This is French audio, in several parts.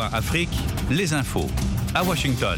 VOA Afrique, les infos. À Washington.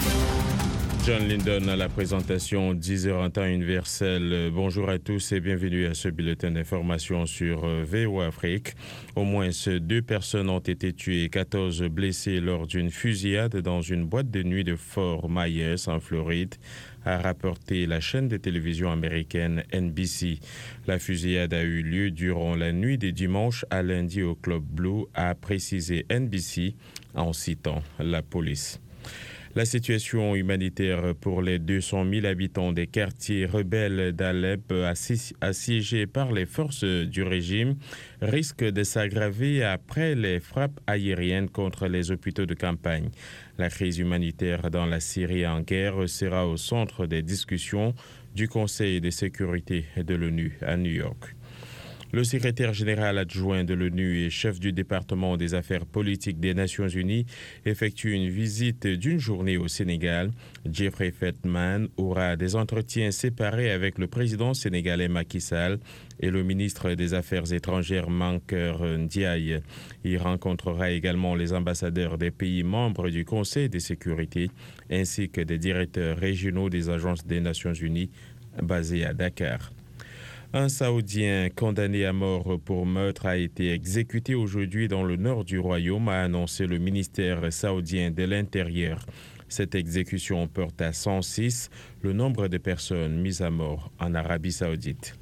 John Lindon à la présentation 10h en temps universel. Bonjour à tous et bienvenue à ce bulletin d'information sur VOA Afrique. Au moins 2 personnes ont été tuées et 14 blessées lors d'une fusillade dans une boîte de nuit de Fort Myers en Floride, a rapporté la chaîne de télévision américaine NBC. La fusillade a eu lieu durant la nuit de dimanche à lundi au Club Blue, a précisé NBC en citant la police. La situation humanitaire pour les 200 000 habitants des quartiers rebelles d'Alep assiégés par les forces du régime risque de s'aggraver après les frappes aériennes contre les hôpitaux de campagne. La crise humanitaire dans la Syrie en guerre sera au centre des discussions du Conseil de sécurité de l'ONU à New York. Le secrétaire général adjoint de l'ONU et chef du département des affaires politiques des Nations Unies effectue une visite d'une journée au Sénégal. Jeffrey Feltman aura des entretiens séparés avec le président sénégalais Macky Sall et le ministre des Affaires étrangères Mankeur Ndiaye. Il rencontrera également les ambassadeurs des pays membres du Conseil de sécurité ainsi que des directeurs régionaux des agences des Nations Unies basés à Dakar. Un Saoudien condamné à mort pour meurtre a été exécuté aujourd'hui dans le nord du royaume, a annoncé le ministère saoudien de l'Intérieur. Cette exécution porte à 106 le nombre de personnes mises à mort en Arabie saoudite.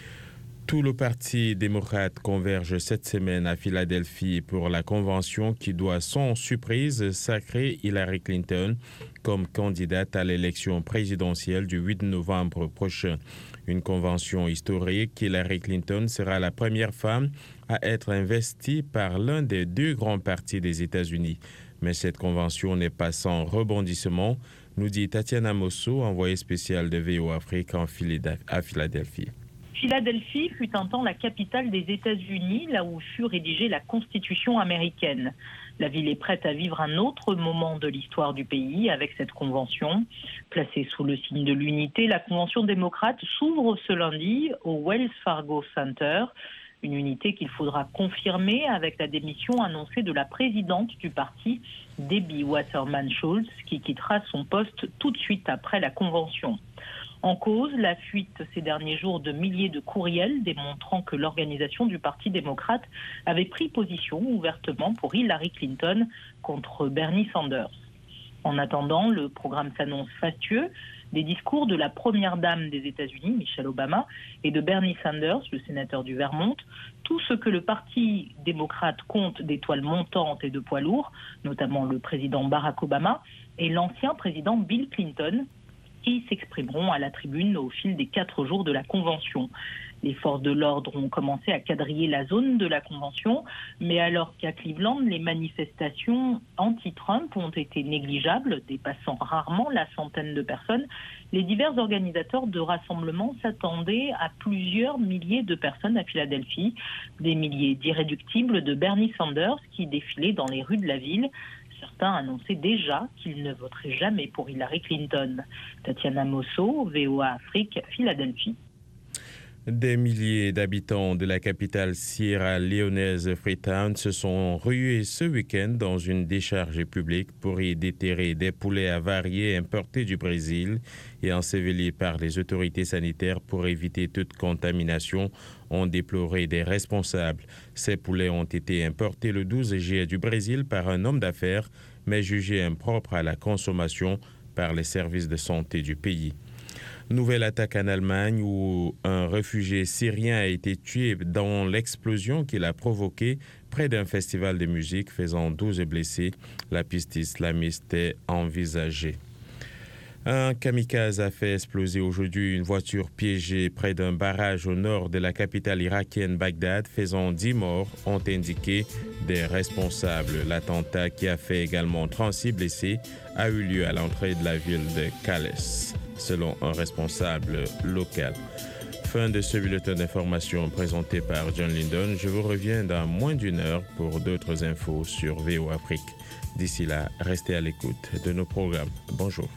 Tout le Parti démocrate converge cette semaine à Philadelphie pour la convention qui doit sans surprise sacrer Hillary Clinton comme candidate à l'élection présidentielle du 8 novembre prochain. Une convention historique, Hillary Clinton sera la première femme à être investie par l'un des 2 grands partis des États-Unis. Mais cette convention n'est pas sans rebondissement, nous dit Tatiana Mosso, envoyée spéciale de VOA Afrique à Philadelphie. Philadelphie fut un temps la capitale des États-Unis, là où fut rédigée la Constitution américaine. La ville est prête à vivre un autre moment de l'histoire du pays avec cette convention. Placée sous le signe de l'unité, la convention démocrate s'ouvre ce lundi au Wells Fargo Center. Une unité qu'il faudra confirmer avec la démission annoncée de la présidente du parti, Debbie Wasserman Schultz, qui quittera son poste tout de suite après la convention. En cause, la fuite ces derniers jours de milliers de courriels démontrant que l'organisation du Parti démocrate avait pris position ouvertement pour Hillary Clinton contre Bernie Sanders. En attendant, le programme s'annonce fastueux. Des discours de la première dame des États-Unis, Michelle Obama, et de Bernie Sanders, le sénateur du Vermont, tout ce que le Parti démocrate compte d'étoiles montantes et de poids lourds, notamment le président Barack Obama et l'ancien président Bill Clinton, qui s'exprimeront à la tribune au fil des 4 jours de la convention. Les forces de l'ordre ont commencé à quadriller la zone de la convention, mais alors qu'à Cleveland, les manifestations anti-Trump ont été négligeables, dépassant rarement la centaine de personnes, les divers organisateurs de rassemblements s'attendaient à plusieurs milliers de personnes à Philadelphie, des milliers d'irréductibles de Bernie Sanders qui défilaient dans les rues de la ville. Certains annonçaient déjà qu'ils ne voteraient jamais pour Hillary Clinton. Tatiana Mosso, VOA Afrique, Philadelphie. Des milliers d'habitants de la capitale sierra-léonaise Freetown se sont rués ce week-end dans une décharge publique pour y déterrer des poulets avariés importés du Brésil et ensevelis par les autorités sanitaires pour éviter toute contamination, ont déploré des responsables. Ces poulets ont été importés le 12 juillet du Brésil par un homme d'affaires, mais jugés impropres à la consommation par les services de santé du pays. Nouvelle attaque en Allemagne où un réfugié syrien a été tué dans l'explosion qu'il a provoquée près d'un festival de musique faisant 12 blessés. La piste islamiste est envisagée. Un kamikaze a fait exploser aujourd'hui une voiture piégée près d'un barrage au nord de la capitale irakienne Bagdad, faisant 10 morts, ont indiqué des responsables. L'attentat, qui a fait également 36 blessés, a eu lieu à l'entrée de la ville de Calais, selon un responsable local. Fin de ce bulletin d'information présenté par John Lindon. Je vous reviens dans moins d'1 heure pour d'autres infos sur VOA Afrique. D'ici là, restez à l'écoute de nos programmes. Bonjour.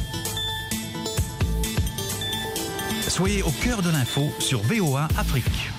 Soyez au cœur de l'info sur VOA Afrique.